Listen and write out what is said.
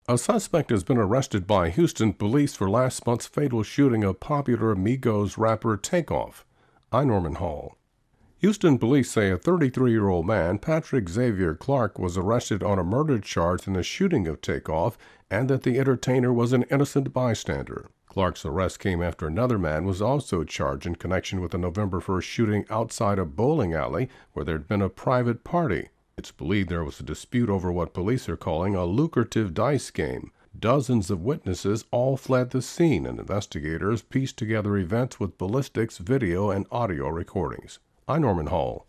A suspect has been arrested by Houston police for last month's fatal shooting of popular Migos rapper Takeoff. I'm Norman Hall. Houston police say a 33-year-old man, Patrick Xavier Clark, was arrested on a murder charge in the shooting of Takeoff and that the entertainer was an innocent bystander. Clark's arrest came after another man was also charged in connection with the November 1st shooting outside a bowling alley where there had been a private party. It's believed there was a dispute over what police are calling a lucrative dice game. Dozens of witnesses all fled the scene, and investigators pieced together events with ballistics, video, and audio recordings. I'm Norman Hall.